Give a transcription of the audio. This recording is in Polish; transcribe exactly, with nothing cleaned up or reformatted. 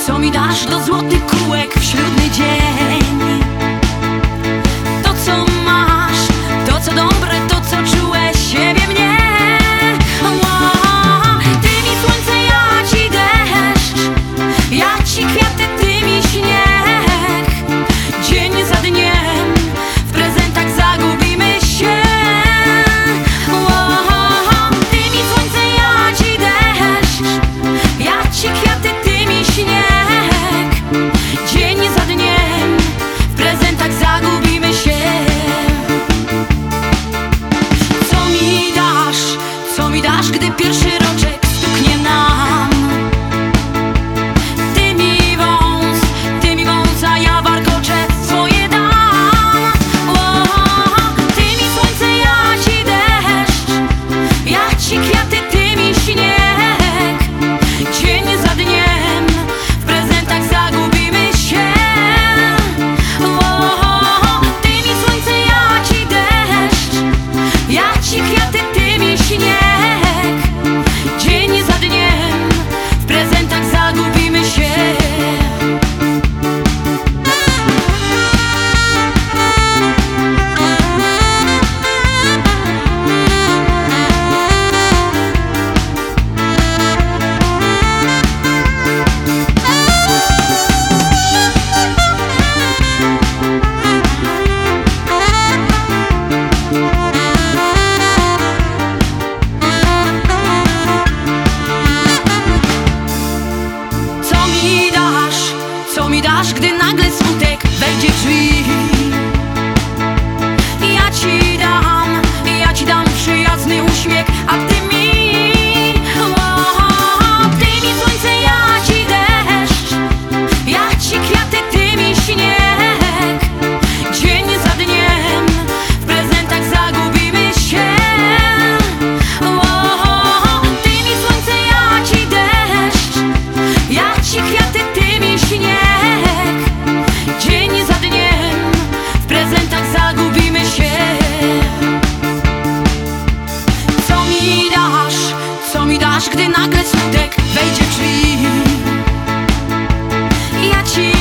co mi dasz do złotych kółek w ślubny dzień. To co masz, to co dobre, to co czułe, siebie mnie. O, ty mi słońce, ja ci deszcz, ja ci kwiaty, ty mi śnieg. Dzień za dniem w prezentach zagubimy się. O, ty mi słońce, ja ci deszcz, ja ci kwiaty, ty mi śnieg. Dzień za dniem w prezentach zagubimy się. Co mi dasz, co mi dasz, gdy pierwszy roczek stuknie nam? Ty mi wąs, ty mi wąs, a ja warkoczę, swoje dam. O, ty mi słońce, ja ci deszcz, ja ci kwiaty, ty mi śnieg. Dzień za dniem w prezentach zagubimy się. O, ty mi słońce, ja ci deszcz, ja ci kwiaty, ty mi śnieg. Dzień za dniem w prezentach zagubimy się. Co mi dasz, co mi dasz, gdy nagle smutek wejdzie w drzwi? Ja ci dam, ja ci dam przyjazny uśmiech, a ty mi. O, ty mi słońce, ja ci deszcz, ja ci kwiaty, ty mi śnieg. Dzień za dniem w prezentach zagubimy się. O, ty mi słońce, ja ci deszcz, ja ci kwiaty, ty mi śnieg. Dzień za dniem w prezentach zagubimy się. Co mi dasz, co mi dasz, gdy nagle smutek wejdzie w drzwi? Ja ci